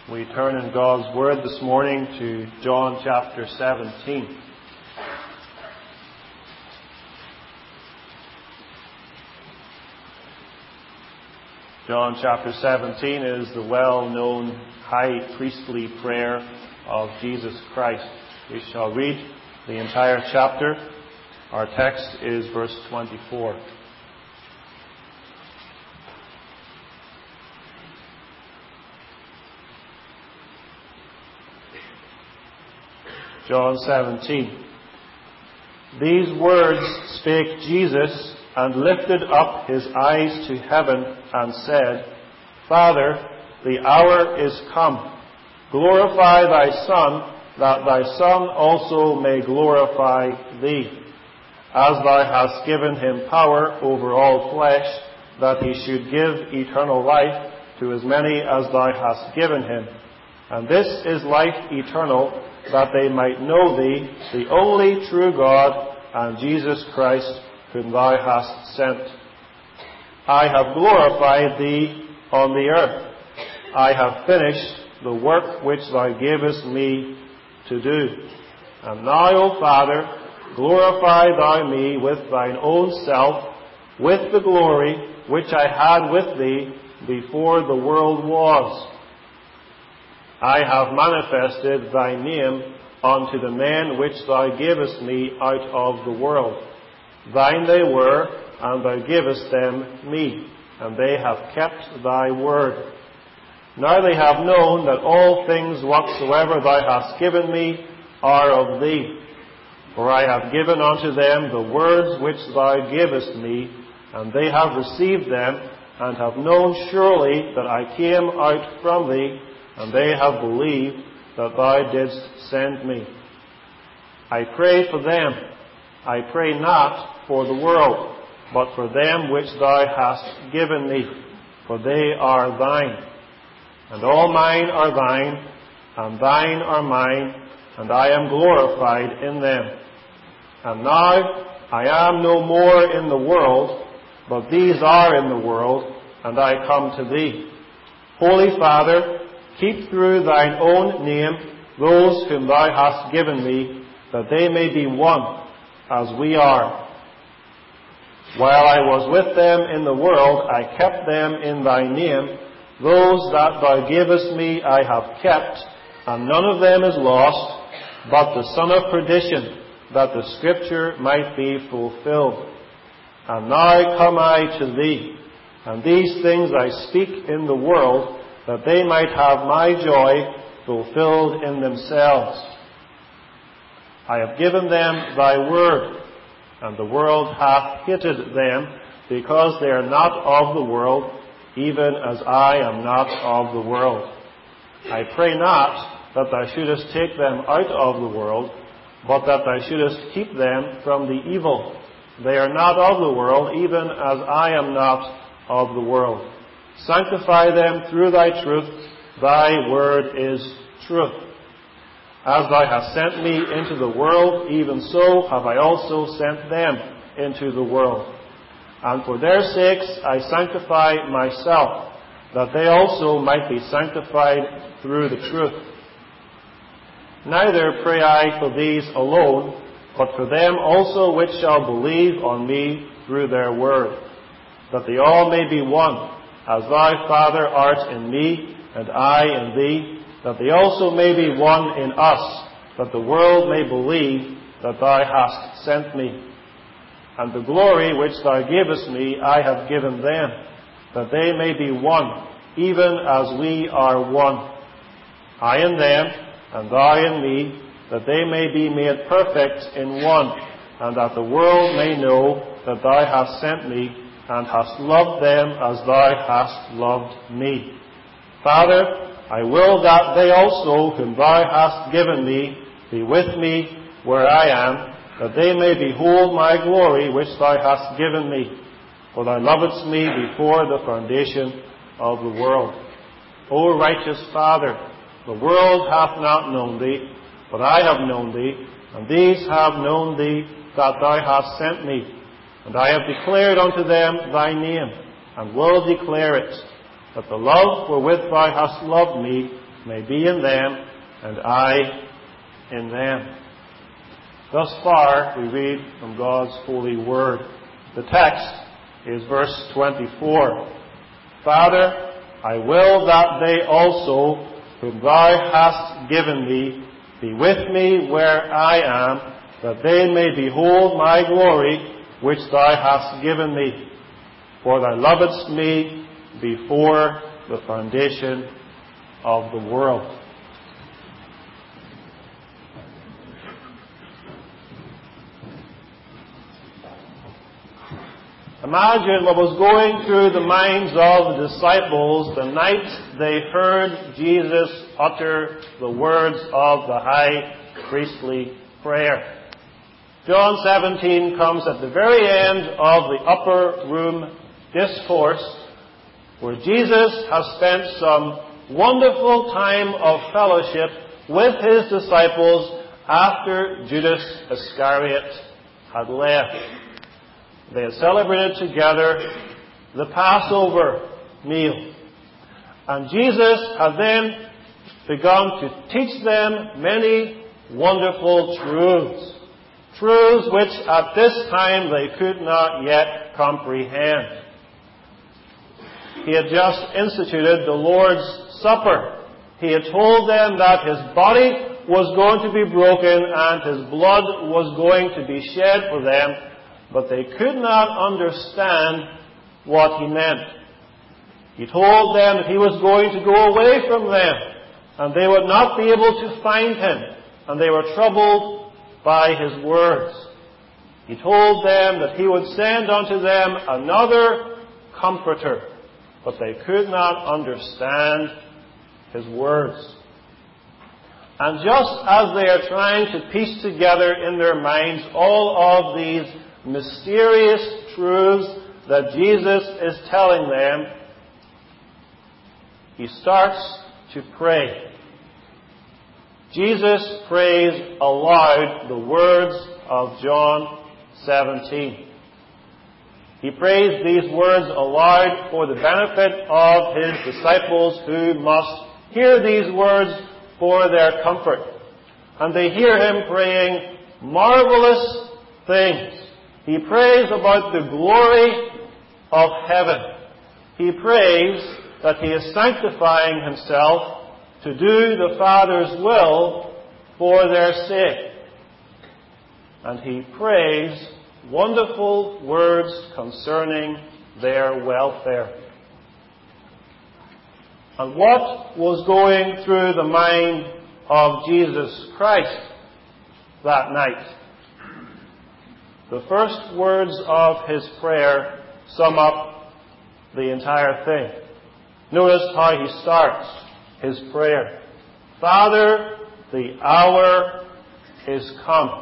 We turn in God's Word this morning to John chapter 17. John chapter 17 is the well-known high priestly prayer of Jesus Christ. We shall read the entire chapter. Our text is verse 24. John 17. These words spake Jesus, and lifted up his eyes to heaven, and said, Father, the hour is come. Glorify thy Son, that thy Son also may glorify thee, as thou hast given him power over all flesh, that he should give eternal life to as many as thou hast given him. And this is life eternal, that they might know thee, the only true God, and Jesus Christ, whom thou hast sent. I have glorified thee on the earth. I have finished the work which thou gavest me to do. And now, O Father, glorify thou me with thine own self, with the glory which I had with thee before the world was. I have manifested thy name unto the men which thou gavest me out of the world. Thine they were, and thou gavest them me, and they have kept thy word. Now they have known that all things whatsoever thou hast given me are of thee. For I have given unto them the words which thou gavest me, and they have received them, and have known surely that I came out from thee, and they have believed that thou didst send me. I pray for them. I pray not for the world, but for them which thou hast given me, for they are thine. And all mine are thine, and thine are mine, and I am glorified in them. And now I am no more in the world, but these are in the world, and I come to thee. Holy Father, keep through thine own name those whom thou hast given me, that they may be one, as we are. While I was with them in the world, I kept them in thy name. Those that thou gavest me I have kept, and none of them is lost, but the son of perdition, that the scripture might be fulfilled. And now come I to thee, and these things I speak in the world, that they might have my joy fulfilled in themselves. I have given them thy word, and the world hath hated them, because they are not of the world, even as I am not of the world. I pray not that thou shouldest take them out of the world, but that thou shouldest keep them from the evil. They are not of the world, even as I am not of the world. Sanctify them through thy truth. Thy word is truth. As thou hast sent me into the world, even so have I also sent them into the world. And for their sakes I sanctify myself, that they also might be sanctified through the truth. Neither pray I for these alone, but for them also which shall believe on me through their word, that they all may be one, as thou, Father, art in me, and I in thee, that they also may be one in us, that the world may believe that thou hast sent me. And the glory which thou gavest me I have given them, that they may be one, even as we are one. I in them, and thou in me, that they may be made perfect in one, and that the world may know that thou hast sent me, and hast loved them as thou hast loved me. Father, I will that they also, whom thou hast given me, be with me where I am, that they may behold my glory which thou hast given me. For thou lovedst me before the foundation of the world. O righteous Father, the world hath not known thee, but I have known thee, and these have known thee, that thou hast sent me. And I have declared unto them thy name, and will declare it, that the love wherewith thou hast loved me may be in them, and I in them. Thus far, we read from God's holy word. The text is verse 24. Father, I will that they also, whom thou hast given me, be with me where I am, that they may behold my glory, which thou hast given me. For thou lovedst me before the foundation of the world. Imagine what was going through the minds of the disciples the night they heard Jesus utter the words of the high priestly prayer. John 17 comes at the very end of the upper room discourse, where Jesus has spent some wonderful time of fellowship with his disciples after Judas Iscariot had left. They had celebrated together the Passover meal. And Jesus had then begun to teach them many wonderful truths. Truths which at this time they could not yet comprehend. He had just instituted the Lord's Supper. He had told them that his body was going to be broken and his blood was going to be shed for them, but they could not understand what he meant. He told them that he was going to go away from them, and they would not be able to find him, and they were troubled by his words. He told them that he would send unto them another Comforter, but they could not understand his words. And just as they are trying to piece together in their minds all of these mysterious truths that Jesus is telling them, he starts to pray. Jesus prays aloud the words of John 17. He prays these words aloud for the benefit of his disciples who must hear these words for their comfort. And they hear him praying marvelous things. He prays about the glory of heaven. He prays that he is sanctifying himself to do the Father's will for their sake. And he prays wonderful words concerning their welfare. And what was going through the mind of Jesus Christ that night? The first words of his prayer sum up the entire thing. Notice how he starts his prayer. Father, the hour is come.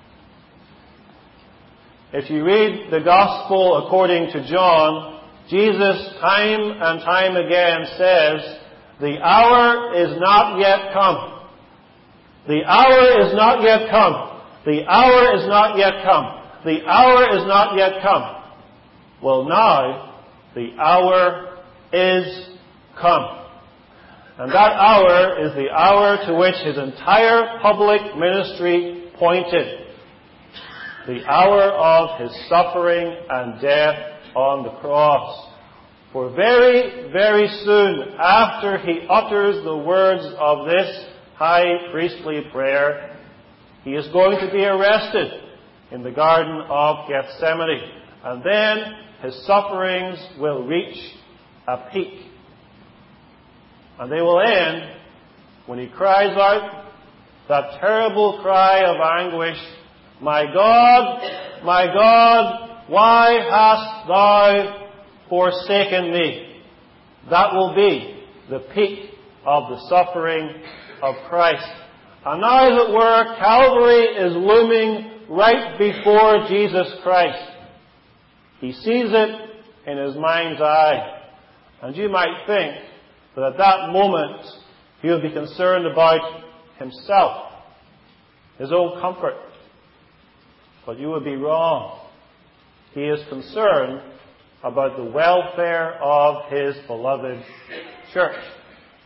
If you read the Gospel according to John, Jesus time and time again says, the hour is not yet come. The hour is not yet come. The hour is not yet come. The hour is not yet come. Well, now, the hour is come. And that hour is the hour to which his entire public ministry pointed. The hour of his suffering and death on the cross. For very, very soon after he utters the words of this high priestly prayer, he is going to be arrested in the Garden of Gethsemane. And then his sufferings will reach a peak. And they will end when he cries out that terrible cry of anguish, my God, why hast thou forsaken me? That will be the peak of the suffering of Christ. And now, as it were, Calvary is looming right before Jesus Christ. He sees it in his mind's eye. And you might think that at that moment he would be concerned about himself, his own comfort. But you would be wrong. He is concerned about the welfare of his beloved church.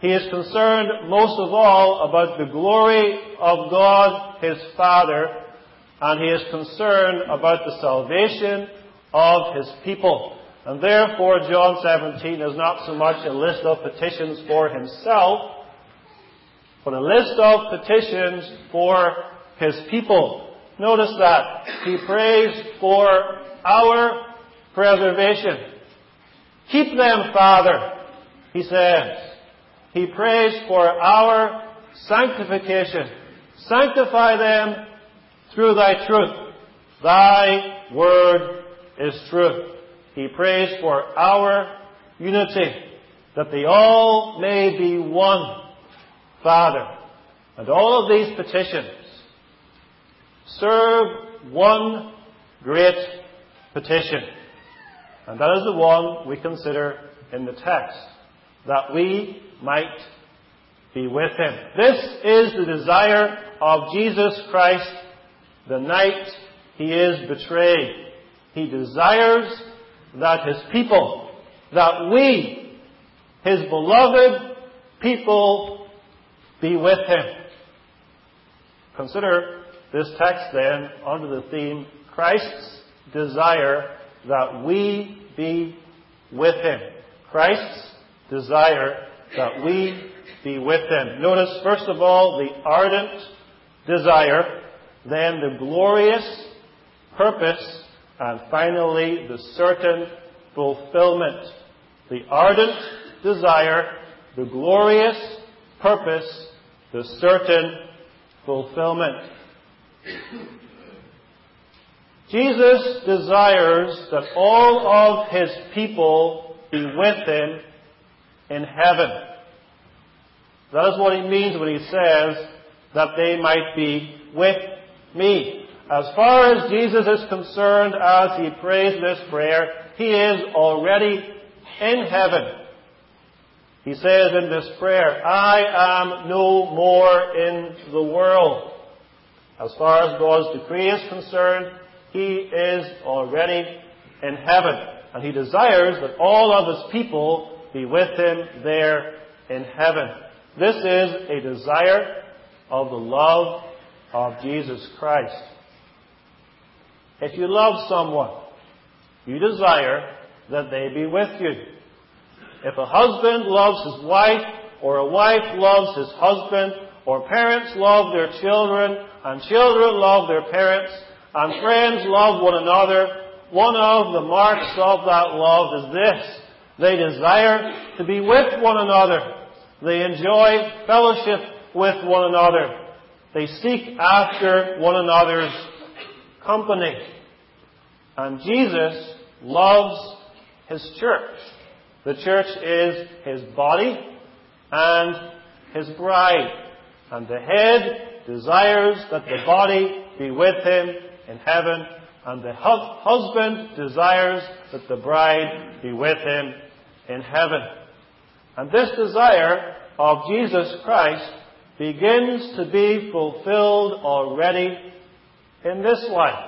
He is concerned most of all about the glory of God, His Father, and He is concerned about the salvation of His people. And therefore, John 17 is not so much a list of petitions for Himself, but a list of petitions for His people. Notice that. He prays for our preservation. Keep them, Father, He says. He prays for our sanctification. Sanctify them through Thy truth. Thy word is truth. He prays for our unity, that they all may be one, Father. And all of these petitions serve one great petition. And that is the one we consider in the text, that we might be with Him. This is the desire of Jesus Christ the night He is betrayed. He desires that His people, that we, His beloved people, be with Him. Consider this text then under the theme, Christ's desire that we be with Him. Christ's desire that we be with Him. Notice, first of all, the ardent desire, then the glorious purpose, and finally the certain fulfillment. The ardent desire, the glorious purpose, the certain fulfillment. Jesus desires that all of His people be with Him in heaven. That is what He means when He says that they might be with me. As far as Jesus is concerned, as He prays this prayer, He is already in heaven. He says in this prayer, I am no more in the world. As far as God's decree is concerned, He is already in heaven. And He desires that all of His people be with Him there in heaven. This is a desire of the love of Jesus Christ. If you love someone, you desire that they be with you. If a husband loves his wife, or a wife loves his husband, or parents love their children, and children love their parents, and friends love one another, one of the marks of that love is this: they desire to be with one another. They enjoy fellowship with one another. They seek after one another's company. And Jesus loves His church. The church is His body and His bride. And the head desires that the body be with Him in heaven, and the husband desires that the bride be with him in heaven. And this desire of Jesus Christ begins to be fulfilled already in this life.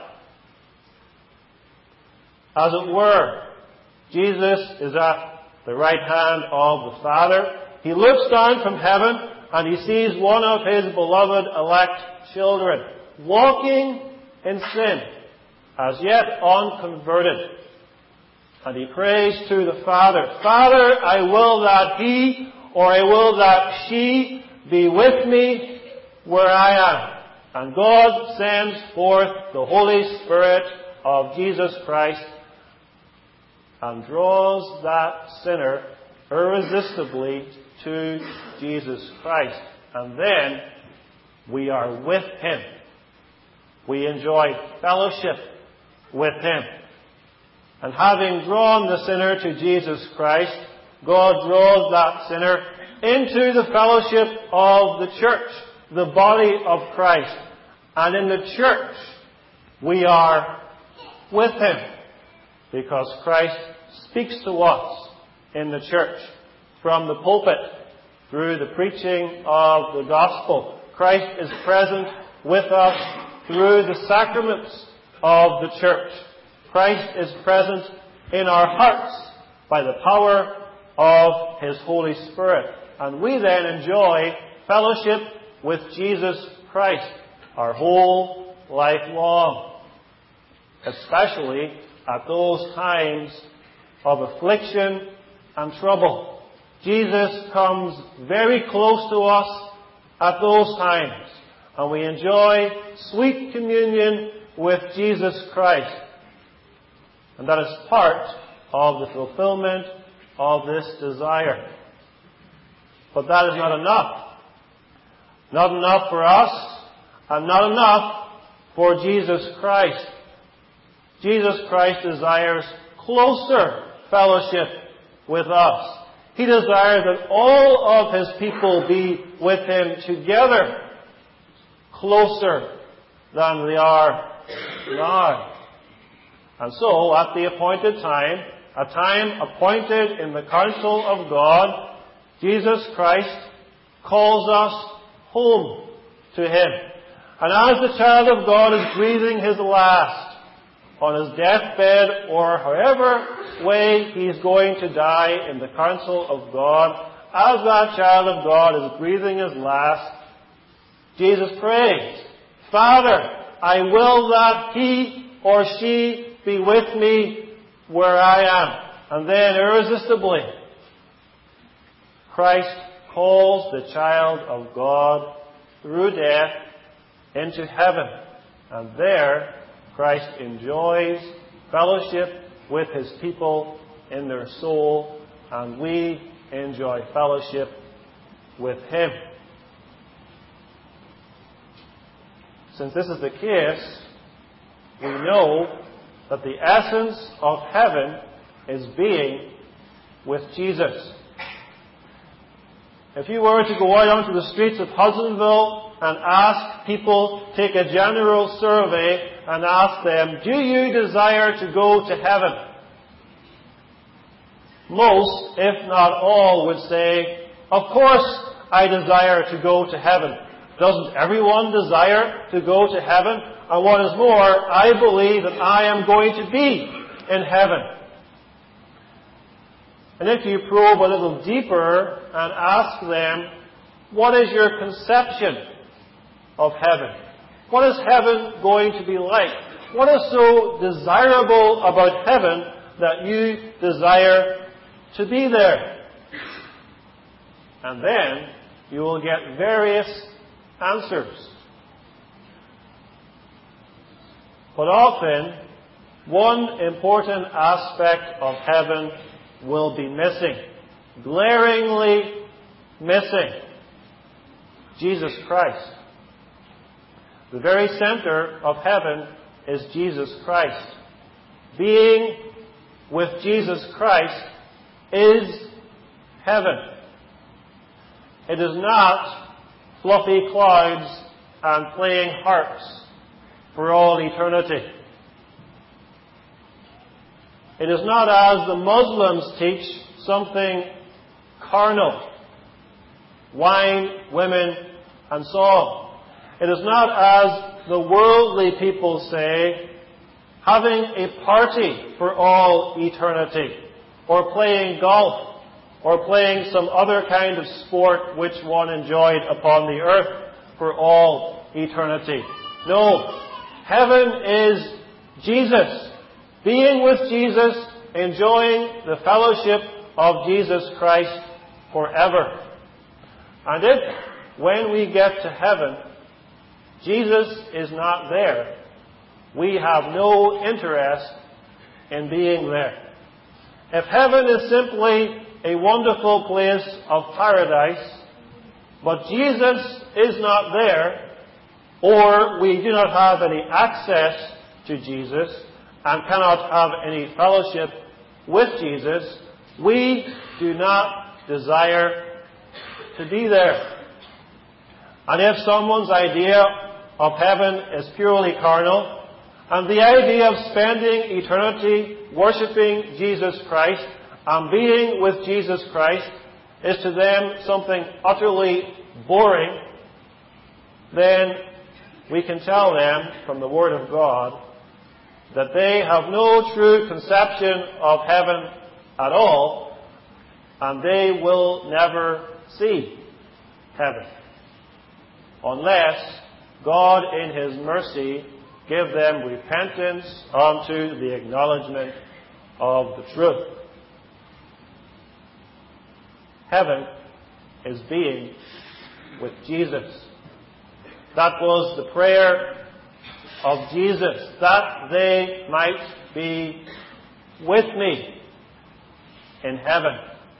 As it were, Jesus is at the right hand of the Father. He looks down from heaven and He sees one of His beloved elect children walking in sin, as yet unconverted. And He prays to the Father, Father, I will that he or I will that she be with me where I am. And God sends forth the Holy Spirit of Jesus Christ and draws that sinner irresistibly to Jesus Christ. And then we are with Him. We enjoy fellowship with Him. And having drawn the sinner to Jesus Christ, God draws that sinner into the fellowship of the church, the body of Christ. And in the church, we are with Him, because Christ speaks to us in the church from the pulpit through the preaching of the gospel. Christ is present with us through the sacraments of the church. Christ is present in our hearts by the power of His Holy Spirit. And we then enjoy fellowship with Jesus Christ our whole life long, especially at those times of affliction and trouble. Jesus comes very close to us at those times, and we enjoy sweet communion with Jesus Christ. And that is part of the fulfillment of this desire. But that is not enough. Not enough for us, and not enough for Jesus Christ. Jesus Christ desires closer fellowship with us. He desires that all of His people be with Him together, closer than they are now. And so, at the appointed time, a time appointed in the counsel of God, Jesus Christ calls us home to Him. And as the child of God is breathing his last on his deathbed, or however way he's going to die in the counsel of God, as that child of God is breathing his last, Jesus prays, Father, I will that he or she be with me where I am. And then irresistibly, Christ calls the child of God through death into heaven. And there, Christ enjoys fellowship with His people in their soul, and we enjoy fellowship with Him. Since this is the case, we know that the essence of heaven is being with Jesus. If you were to go out onto the streets of Hudsonville and ask people, take a general survey and ask them, do you desire to go to heaven? Most, if not all, would say, of course I desire to go to heaven. Doesn't everyone desire to go to heaven? And what is more, I believe that I am going to be in heaven. And if you probe a little deeper and ask them, what is your conception of heaven? What is heaven going to be like? What is so desirable about heaven that you desire to be there? And then you will get various answers. But often, one important aspect of heaven will be missing, glaringly missing: Jesus Christ. The very center of heaven is Jesus Christ. Being with Jesus Christ is heaven. It is not fluffy clouds and playing harps for all eternity. It is not, as the Muslims teach, something carnal: wine, women, and song. It is not, as the worldly people say, having a party for all eternity, or playing golf, or playing some other kind of sport which one enjoyed upon the earth for all eternity. No, heaven is Jesus. Being with Jesus, enjoying the fellowship of Jesus Christ forever. And if, when we get to heaven, Jesus is not there, we have no interest in being there. If heaven is simply a wonderful place of paradise, but Jesus is not there, or we do not have any access to Jesus, and cannot have any fellowship with Jesus, we do not desire to be there. And if someone's idea of heaven is purely carnal, and the idea of spending eternity worshipping Jesus Christ and being with Jesus Christ is to them something utterly boring, then we can tell them from the Word of God that they have no true conception of heaven at all, and they will never see heaven, unless God in His mercy give them repentance unto the acknowledgement of the truth. Heaven is being with Jesus. That was the prayer of Jesus, that they might be with me in heaven.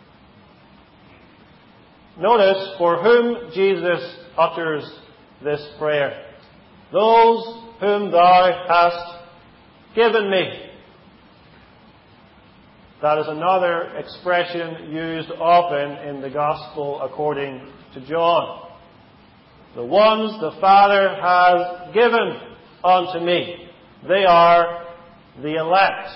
Notice for whom Jesus utters this prayer. Those whom thou hast given me. That is another expression used often in the Gospel according to John. The ones the Father has given unto me. They are the elect.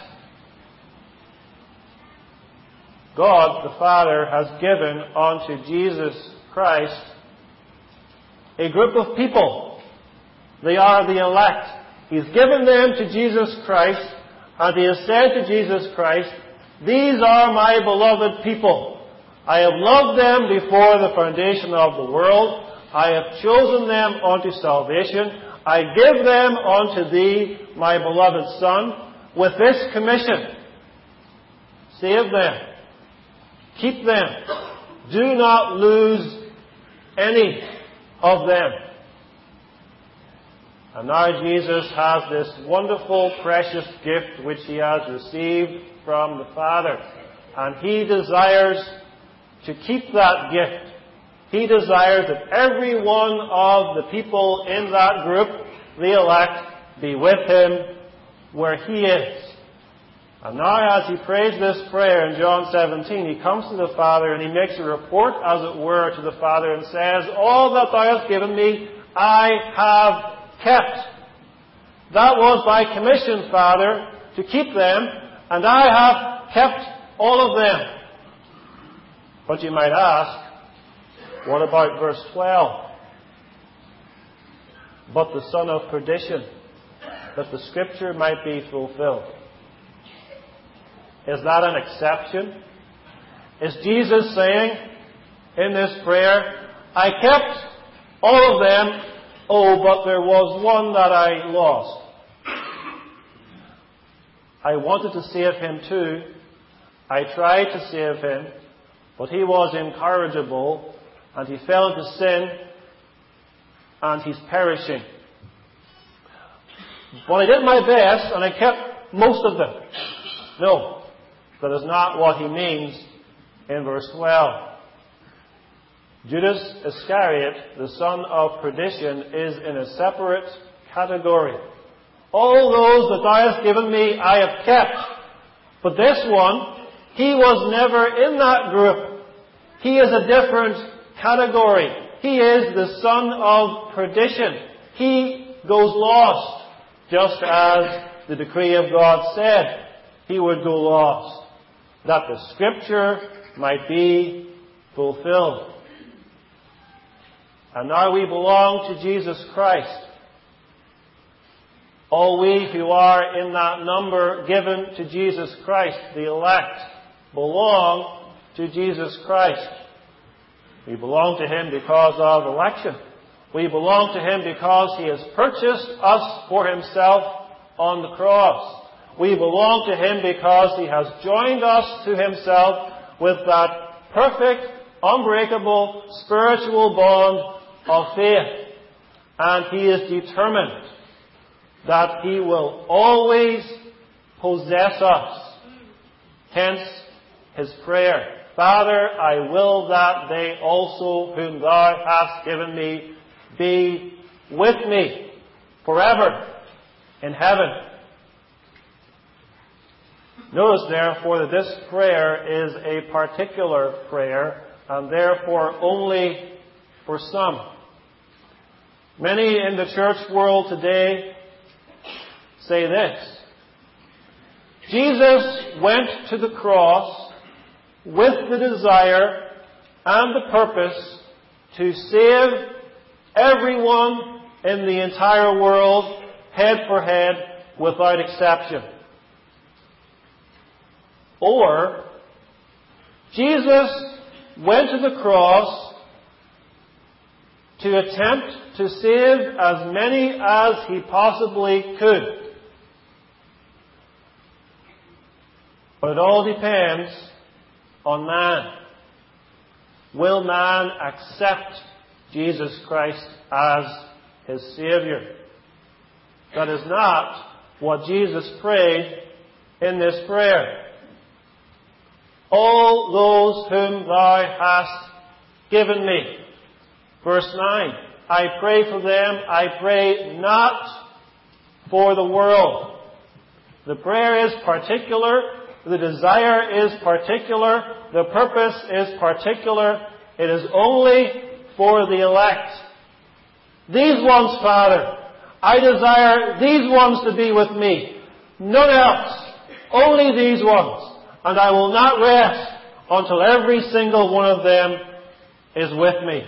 God the Father has given unto Jesus Christ a group of people. They are the elect. He's given them to Jesus Christ, and He has said to Jesus Christ, "These are my beloved people. I have loved them before the foundation of the world. I have chosen them unto salvation. I give them unto thee, my beloved Son, with this commission. Save them. Keep them. Do not lose any of them." And now Jesus has this wonderful, precious gift which He has received from the Father. And He desires to keep that gift. He desires that every one of the people in that group, the elect, be with Him where He is. And now as He prays this prayer in John 17, He comes to the Father and He makes a report, as it were, to the Father and says, "All that Thou hast given me, I have kept. That was Thy commission, Father, to keep them, and I have kept all of them." But you might ask, what about verse 12? "But the son of perdition, that the Scripture might be fulfilled." Is that an exception? Is Jesus saying in this prayer, "I kept all of them, but there was one that I lost. I wanted to save him too. I tried to save him, but he was incorrigible, and he fell into sin, and he's perishing. But I did my best, and I kept most of them." No, that is not what He means in verse 12. Judas Iscariot, the son of perdition, is in a separate category. "All those that Thou hast given me, I have kept." But this one, he was never in that group. He is a different category. He is the son of perdition. He goes lost, just as the decree of God said he would go lost, that the Scripture might be fulfilled. And now we belong to Jesus Christ. All we who are in that number given to Jesus Christ, the elect, belong to Jesus Christ. We belong to Him because of election. We belong to Him because He has purchased us for Himself on the cross. We belong to Him because He has joined us to Himself with that perfect, unbreakable, spiritual bond of faith. And He is determined that He will always possess us. Hence His prayer, "Father, I will that they also whom Thou hast given me be with me forever in heaven." Notice, therefore, that this prayer is a particular prayer, and therefore only for some. Many in the church world today say this: Jesus went to the cross with the desire and the purpose to save everyone in the entire world, head for head, without exception. Or, Jesus went to the cross to attempt to save as many as he possibly could. But it all depends on man. Will man accept Jesus Christ as his Savior? That is not what Jesus prayed in this prayer. All those whom thou hast given me. Verse 9, I pray for them, I pray not for the world. The prayer is particular, the desire is particular, the purpose is particular. It is only for the elect. These ones, Father, I desire these ones to be with me. None else. Only these ones. And I will not rest until every single one of them is with me.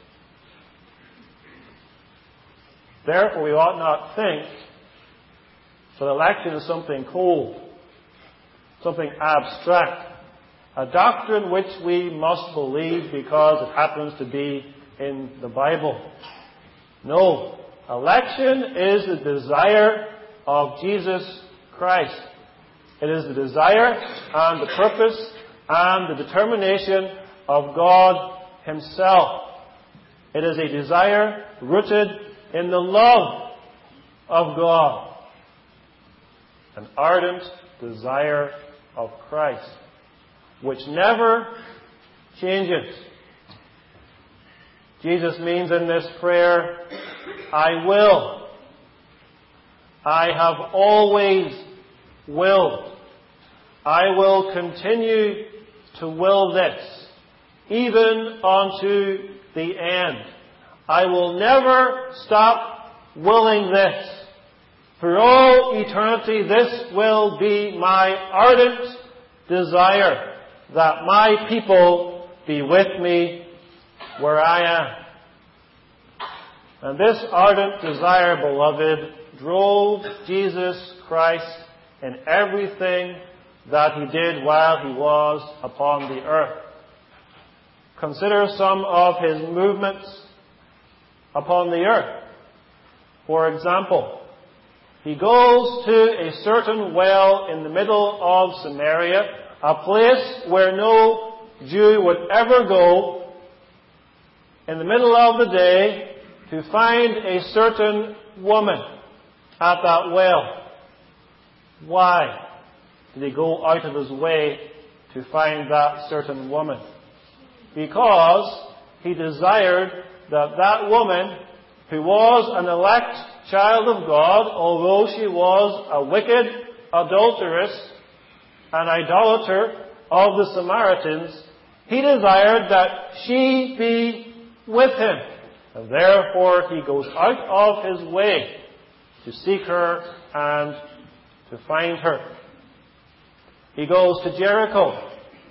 Therefore, we ought not think that election is something cold, something abstract, a doctrine which we must believe because it happens to be in the Bible. No, election is the desire of Jesus Christ. It is the desire and the purpose and the determination of God Himself. It is a desire rooted in the love of God. An ardent desire of Christ, which never changes. Jesus means in this prayer, I will. I have always willed. I will continue to will this, even unto the end. I will never stop willing this. For all eternity, this will be my ardent desire, that my people be with me where I am. And this ardent desire, beloved, drove Jesus Christ in everything that He did while He was upon the earth. Consider some of His movements upon the earth. For example, He goes to a certain well in the middle of Samaria, a place where no Jew would ever go, in the middle of the day, to find a certain woman at that well. Why did He go out of His way to find that certain woman? Because He desired that that woman, who was an elect child of God, although she was a wicked adulteress, an idolater of the Samaritans, He desired that she be with Him. And therefore He goes out of His way to seek her and to find her. He goes to Jericho.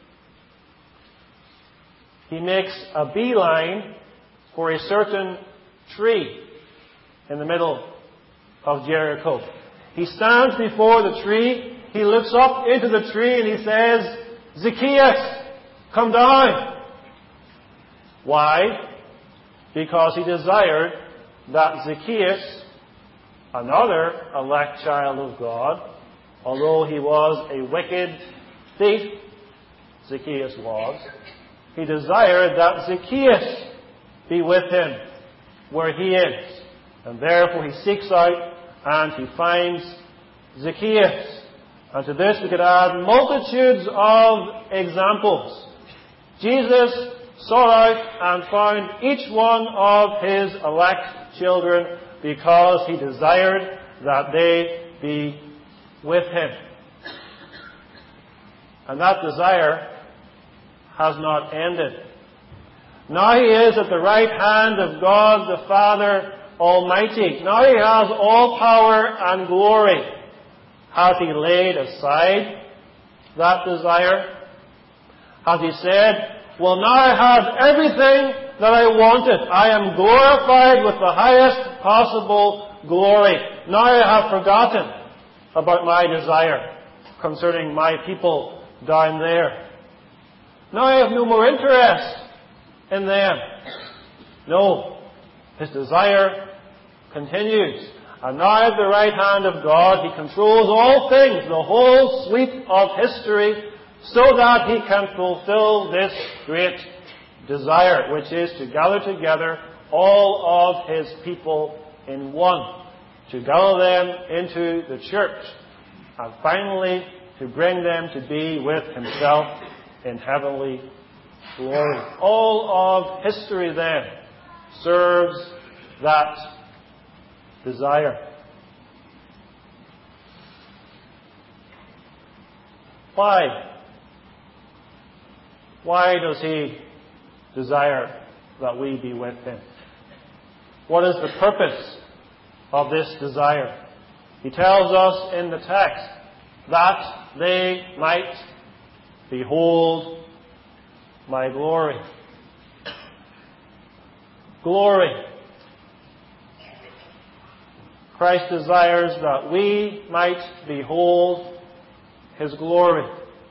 He makes a beeline for a certain tree in the middle of Jericho. He stands before the tree, he looks up into the tree and he says, Zacchaeus, come down. Why? Because he desired that Zacchaeus, another elect child of God, although he was a wicked thief, Zacchaeus was, he desired that Zacchaeus be with him where he is. And therefore he seeks out and he finds Zacchaeus. And to this we could add multitudes of examples. Jesus sought out and found each one of His elect children because He desired that they be with Him. And that desire has not ended. Now He is at the right hand of God the Father Almighty. Now He has all power and glory. Has He laid aside that desire? Has He said, well, now I have everything that I wanted. I am glorified with the highest possible glory. Now I have forgotten about my desire concerning my people down there. Now I have no more interest in them. No. His desire continues. And now at the right hand of God, He controls all things, the whole sweep of history, so that He can fulfill this great desire, which is to gather together all of His people in one, to gather them into the church, and finally to bring them to be with Himself in heavenly glory. All of history then serves that desire. Why? Why does He desire that we be with Him? What is the purpose of this desire? He tells us in the text that they might behold my glory. Glory. Christ desires that we might behold His glory.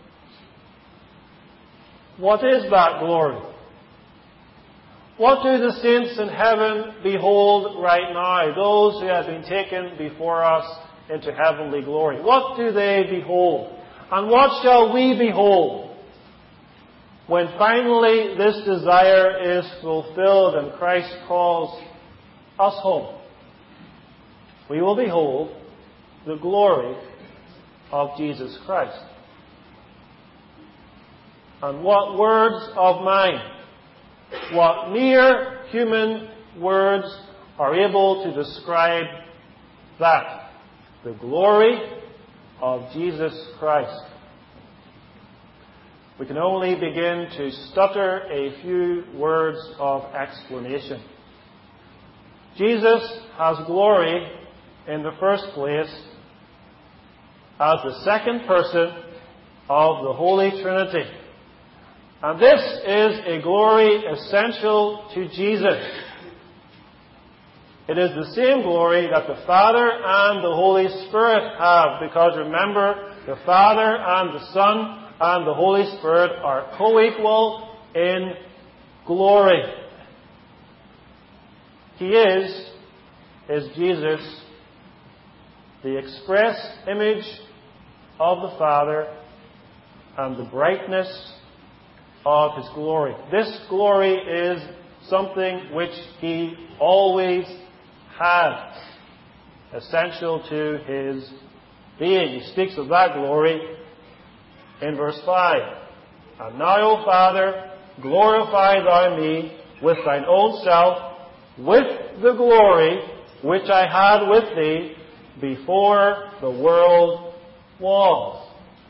What is that glory? What do the saints in heaven behold right now, those who have been taken before us into heavenly glory? What do they behold? And what shall we behold when finally this desire is fulfilled and Christ calls us home? We will behold the glory of Jesus Christ. And what words of mine, what mere human words are able to describe that? The glory of Jesus Christ. We can only begin to stutter a few words of explanation. Jesus has glory in the first place as the second person of the Holy Trinity. And this is a glory essential to Jesus. It is the same glory that the Father and the Holy Spirit have, because remember, the Father and the Son and the Holy Spirit are co-equal in glory. He is Jesus, the express image of the Father and the brightness of His glory. This glory is something which He always had, essential to His being. He speaks of that glory in verse 5. And now, O Father, glorify Thou me with Thine own self, with the glory which I had with Thee before the world was.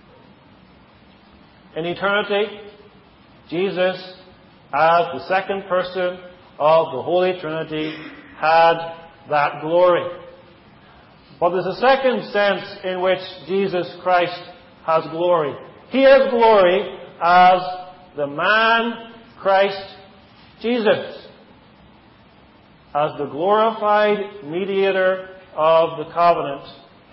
In eternity, Jesus, as the second person of the Holy Trinity, had that glory. But there's a second sense in which Jesus Christ has glory. He has glory as the man Christ Jesus, as the glorified mediator of the covenant,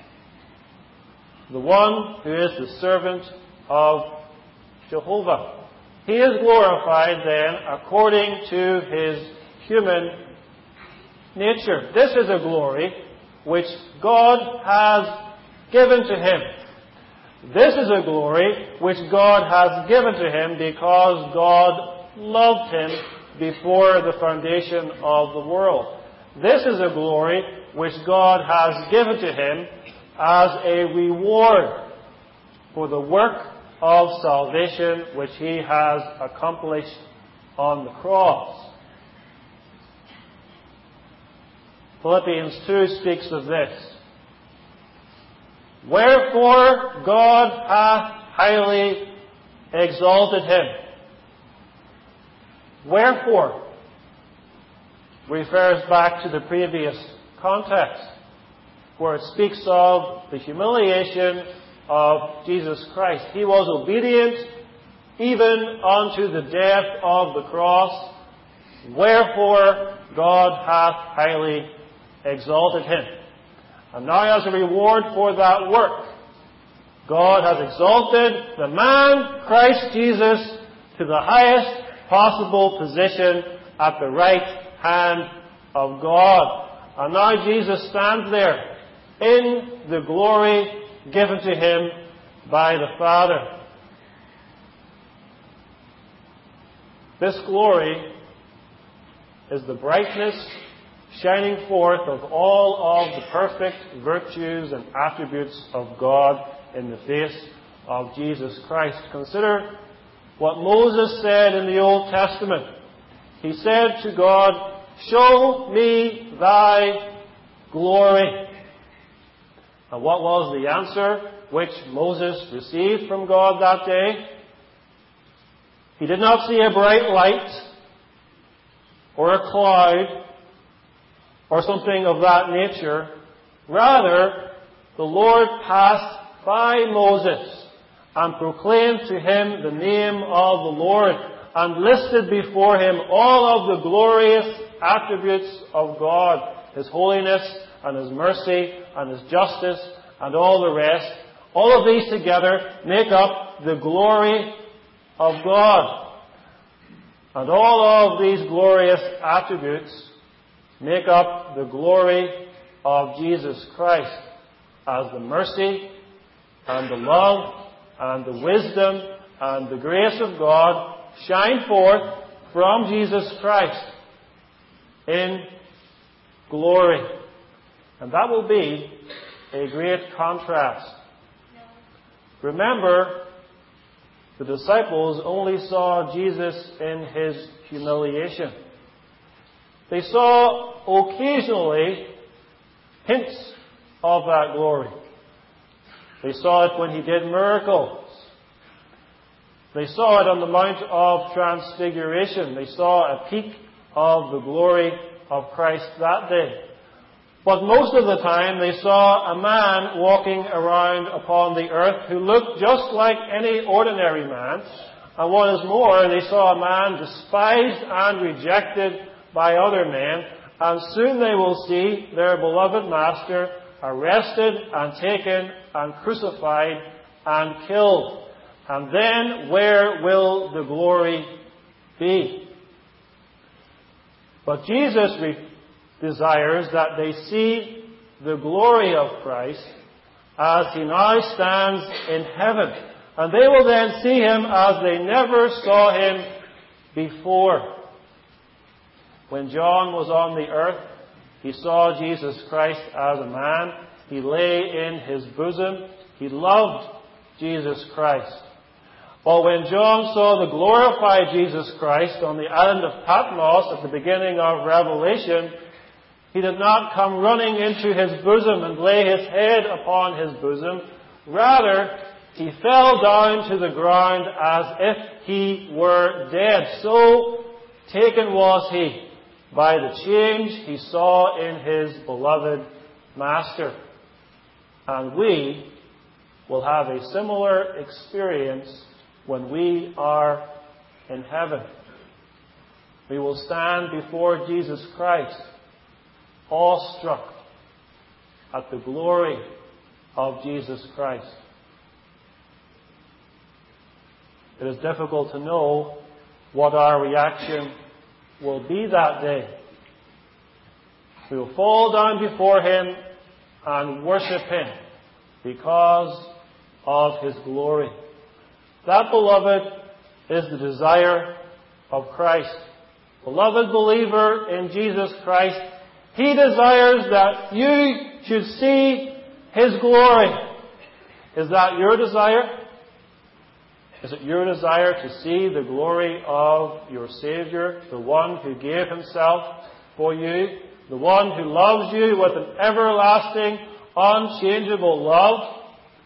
the one who is the servant of Jehovah. He is glorified then according to His human nature. This is a glory which God has given to Him. This is a glory which God has given to Him because God loved Him before the foundation of the world. This is a glory which God has given to Him as a reward for the work of salvation which He has accomplished on the cross. Philippians 2 speaks of this. Wherefore God hath highly exalted Him. Wherefore refers back to the previous context, where it speaks of the humiliation of Jesus Christ. He was obedient even unto the death of the cross. Wherefore God hath highly exalted Him. And now as a reward for that work, God has exalted the man, Christ Jesus, to the highest possible position at the right hand of God. And now Jesus stands there in the glory given to him by the Father. This glory is the brightness shining forth of all of the perfect virtues and attributes of God in the face of Jesus Christ. Consider what Moses said in the Old Testament. He said to God, "Show me thy glory." And what was the answer which Moses received from God that day? He did not see a bright light or a cloud or something of that nature. Rather, the Lord passed by Moses and proclaimed to him the name of the Lord and listed before him all of the glorious attributes of God, His holiness and His mercy and His justice and all the rest. All of these together make up the glory of God. And all of these glorious attributes make up the glory of Jesus Christ as the mercy and the love and the wisdom and the grace of God shine forth from Jesus Christ in glory. And that will be a great contrast. Remember, the disciples only saw Jesus in His humiliation. They saw occasionally hints of that glory. They saw it when He did miracles. They saw it on the Mount of Transfiguration. They saw a peek of the glory of Christ that day. But most of the time they saw a man walking around upon the earth who looked just like any ordinary man. And what is more, they saw a man despised and rejected by other men. And soon they will see their beloved Master arrested and taken and crucified and killed. And then where will the glory be? But Jesus desires that they see the glory of Christ as He now stands in heaven. And they will then see Him as they never saw Him before. When John was on the earth, he saw Jesus Christ as a man. He lay in His bosom. He loved Jesus Christ. But when John saw the glorified Jesus Christ on the island of Patmos at the beginning of Revelation, he did not come running into His bosom and lay His head upon His bosom. Rather, he fell down to the ground as if he were dead. So taken was he by the change he saw in his beloved Master. And we will have a similar experience when we are in heaven. We will stand before Jesus Christ, awestruck at the glory of Jesus Christ. It is difficult to know what our reaction will be that day. We will fall down before Him and worship Him because of His glory. That, beloved, is the desire of Christ. Beloved believer in Jesus Christ, He desires that you should see His glory. Is that your desire? Is it your desire to see the glory of your Savior, the one who gave Himself for you, the one who loves you with an everlasting, unchangeable love?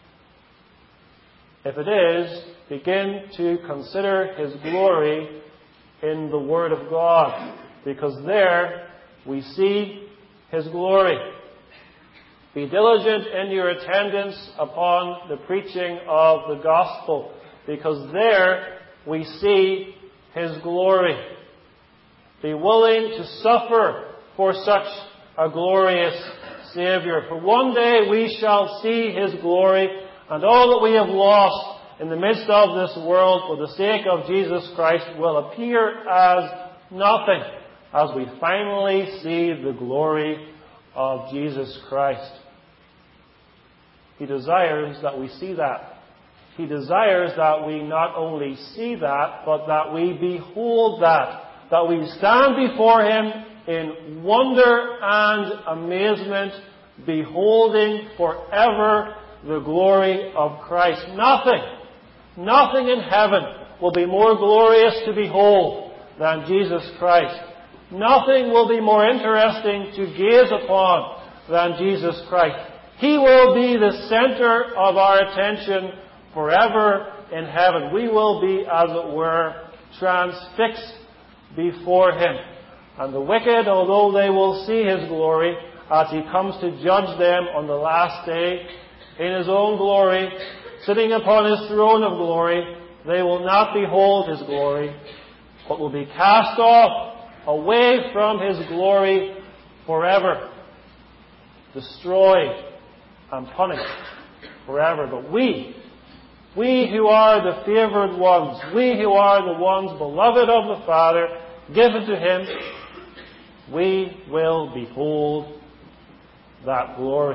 If it is, begin to consider His glory in the Word of God, because there we see His glory. Be diligent in your attendance upon the preaching of the gospel, because there we see His glory. Be willing to suffer for such a glorious Saviour. For one day we shall see His glory, and all that we have lost in the midst of this world for the sake of Jesus Christ will appear as nothing as we finally see the glory of Jesus Christ. He desires that we see that. He desires that we not only see that, but that we behold that. That we stand before Him in wonder and amazement, beholding forever the glory of Christ. Nothing in heaven will be more glorious to behold than Jesus Christ. Nothing will be more interesting to gaze upon than Jesus Christ. He will be the center of our attention forever in heaven. We will be, as it were, transfixed before Him. And the wicked, although they will see His glory as He comes to judge them on the last day in His own glory, sitting upon His throne of glory, they will not behold His glory, but will be cast off away from His glory forever, destroyed and punished forever. But we who are the favored ones, we who are the ones beloved of the Father, given to Him, we will behold that glory.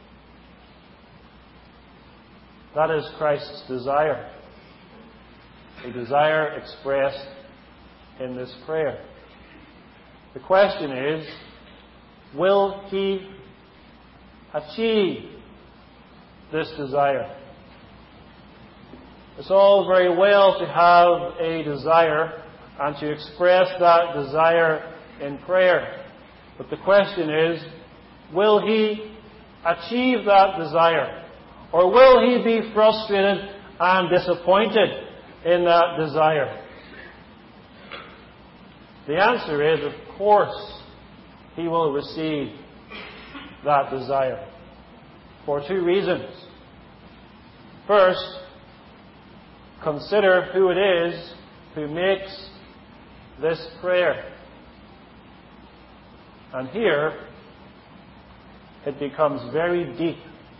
That is Christ's desire, a desire expressed in this prayer. The question is, will He achieve this desire? It's all very well to have a desire and to express that desire in prayer. But the question is, will He achieve that desire? Or will He be frustrated and disappointed in that desire? The answer is, of course, He will receive that desire. For two reasons. First, consider who it is who makes this prayer. And here, it becomes very deep.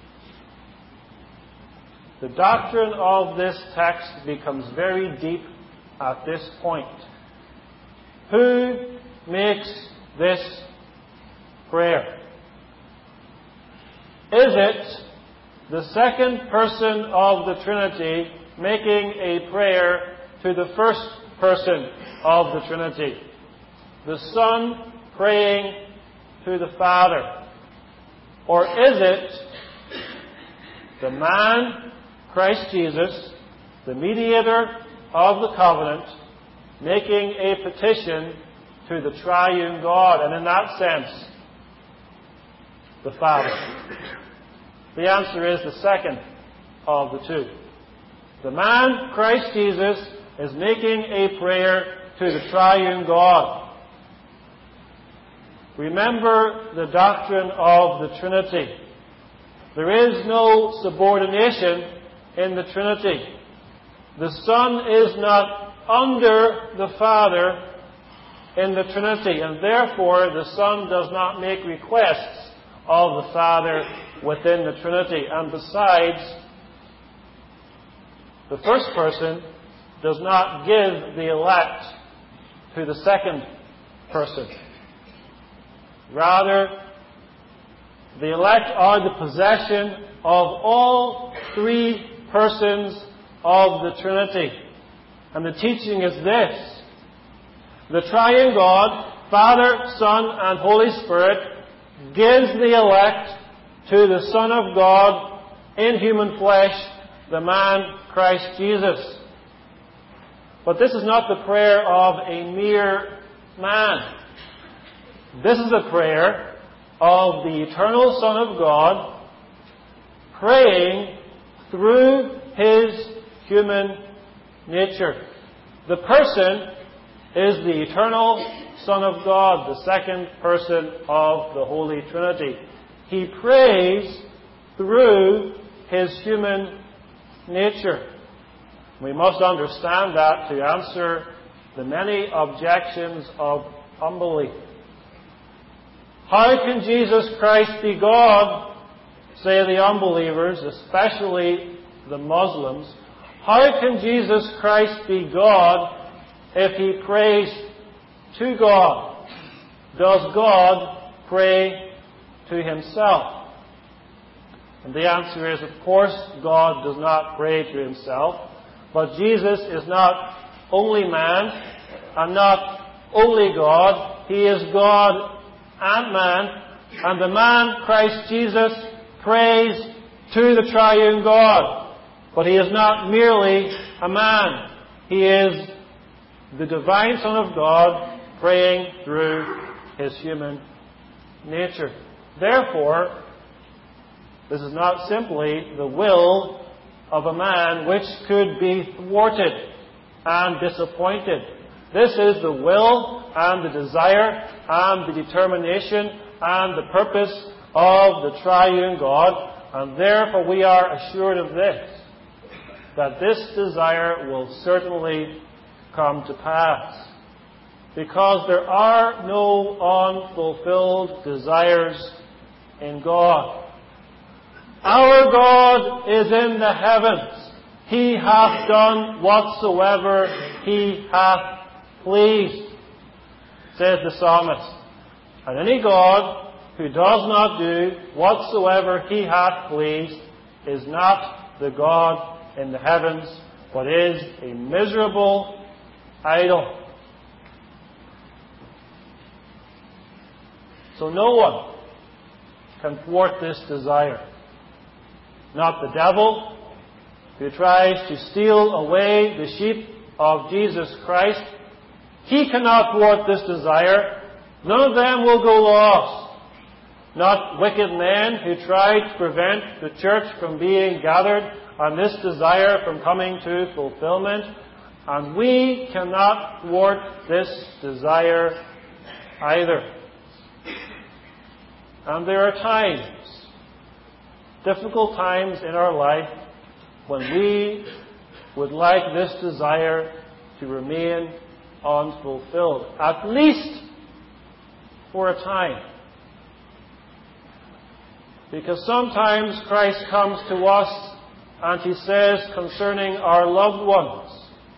The doctrine of this text becomes very deep at this point. Who makes this prayer? Is it the second person of the Trinity making a prayer to the first person of the Trinity? The Son praying to the Father? Or is it the man, Christ Jesus, the mediator of the covenant, making a petition to the triune God, and in that sense, the Father? The answer is the second of the two. The man, Christ Jesus, is making a prayer to the triune God. Remember the doctrine of the Trinity. There is no subordination in the Trinity. The Son is not under the Father in the Trinity, and therefore the Son does not make requests of the Father within the Trinity. And besides, the first person does not give the elect to the second person. Rather, the elect are the possession of all three persons of the Trinity. And the teaching is this: the triune God, Father, Son, and Holy Spirit, gives the elect to the Son of God in human flesh, the man Christ Jesus. But this is not the prayer of a mere man. This is a prayer of the eternal Son of God praying through His human nature. The person is the eternal Son of God, the second person of the Holy Trinity. He prays through His human nature. We must understand that to answer the many objections of unbelief. How can Jesus Christ be God, say the unbelievers, especially the Muslims? How can Jesus Christ be God if He prays to God? Does God pray to Himself? And the answer is, of course, God does not pray to Himself. But Jesus is not only man and not only God. He is God and man. And the man, Christ Jesus, prays to the triune God. But He is not merely a man. He is the divine Son of God praying through His human nature. Therefore, this is not simply the will of a man which could be thwarted and disappointed. This is the will and the desire and the determination and the purpose of the triune God. And therefore we are assured of this, that this desire will certainly come to pass. Because there are no unfulfilled desires in God. Our God is in the heavens. He hath done whatsoever He hath pleased, says the psalmist. And any God who does not do whatsoever He hath pleased is not the God in the heavens, but is a miserable idol. So no one can thwart this desire. Not the devil, who tries to steal away the sheep of Jesus Christ. He cannot thwart this desire. None of them will go lost. Not wicked men who try to prevent the church from being gathered and this desire from coming to fulfillment. And we cannot thwart this desire either. And there are times, difficult times in our life, when we would like this desire to remain unfulfilled, at least for a time. Because sometimes Christ comes to us and He says concerning our loved ones,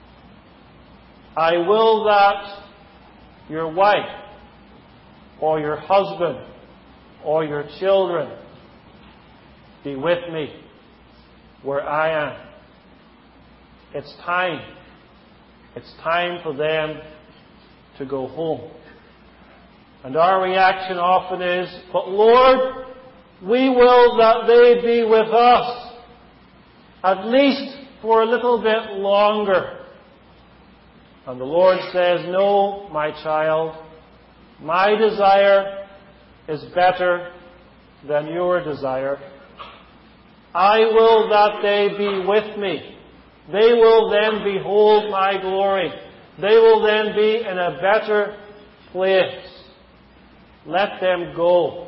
I will that your wife or your husband or your children be with me where I am. It's time. It's time for them to go home. And our reaction often is, but Lord, we will that they be with us, at least for a little bit longer. And the Lord says, no, my child, my desire is better than your desire. I will that they be with me. They will then behold my glory. They will then be in a better place. Let them go.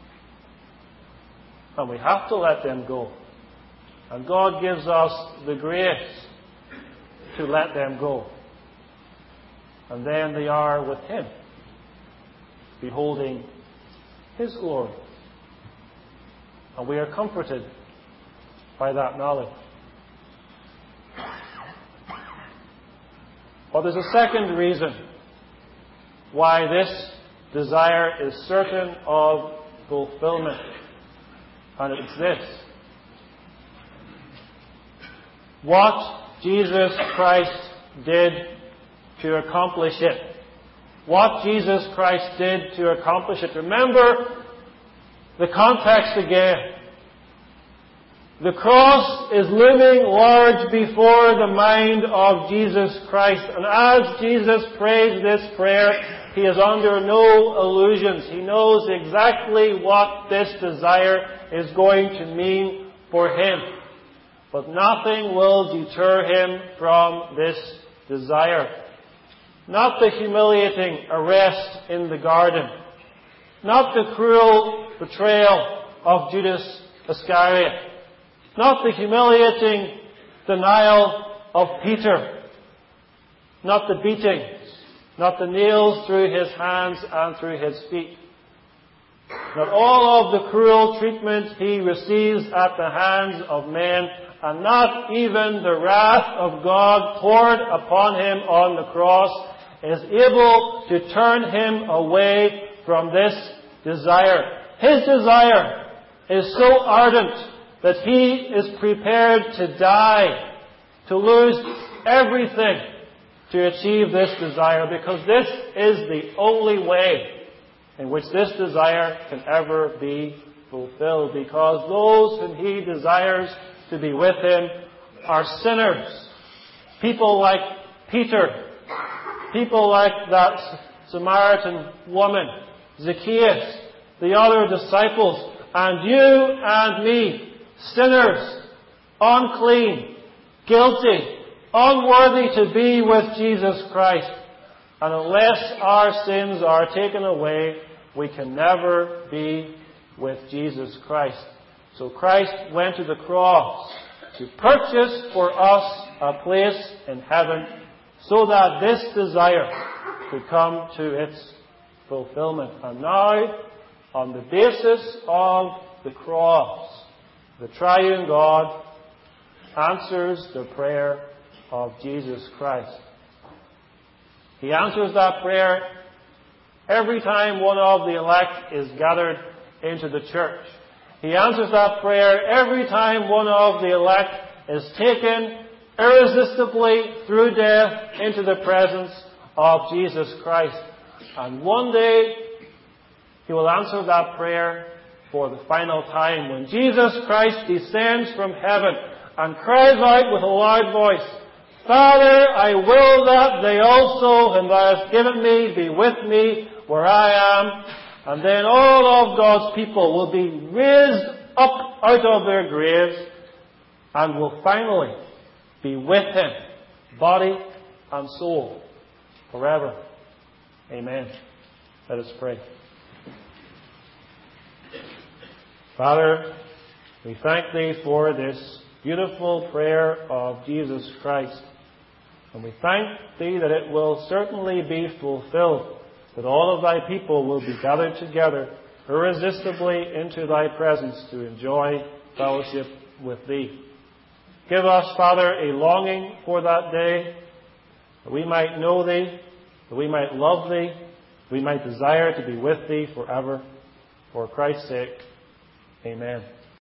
And we have to let them go. And God gives us the grace to let them go. And then they are with Him, beholding His glory. And we are comforted by that knowledge. But there's a second reason why this desire is certain of fulfillment. And it's this. What Jesus Christ did to accomplish it. What Jesus Christ did to accomplish it. Remember the context again. The cross is looming large before the mind of Jesus Christ. And as Jesus prays this prayer, He is under no illusions. He knows exactly what this desire is going to mean for Him. But nothing will deter Him from this desire. Not the humiliating arrest in the garden. Not the cruel betrayal of Judas Iscariot. Not the humiliating denial of Peter. Not the beatings. Not the nails through His hands and through His feet. not all of the cruel treatment he receives at the hands of men, and not even the wrath of God poured upon him on the cross is able to turn him away from this desire. His desire is so ardent that he is prepared to die, to lose everything to achieve this desire, because this is the only way in which this desire can ever be fulfilled, because those whom he desires to be with him are sinners. People like Peter, people like that Samaritan woman, Zacchaeus, the other disciples, and you and me, sinners, unclean, guilty, unworthy to be with Jesus Christ. And unless our sins are taken away, we can never be with Jesus Christ. So Christ went to the cross to purchase for us a place in heaven so that this desire could come to its fulfillment. And now, on the basis of the cross, the triune God answers the prayer of Jesus Christ. He answers that prayer every time one of the elect is gathered into the church. He answers that prayer every time one of the elect is taken irresistibly through death into the presence of Jesus Christ. And one day, He will answer that prayer for the final time when Jesus Christ descends from heaven and cries out with a loud voice, Father, I will that they also, whom thou hast given me, be with me where I am. And then all of God's people will be raised up out of their graves and will finally be with Him, body and soul, forever. Amen. Let us pray. Father, we thank Thee for this beautiful prayer of Jesus Christ. And we thank Thee that it will certainly be fulfilled, that all of Thy people will be gathered together irresistibly into Thy presence to enjoy fellowship with Thee. Give us, Father, a longing for that day, that we might know Thee, that we might love Thee, we might desire to be with Thee forever. For Christ's sake, amen.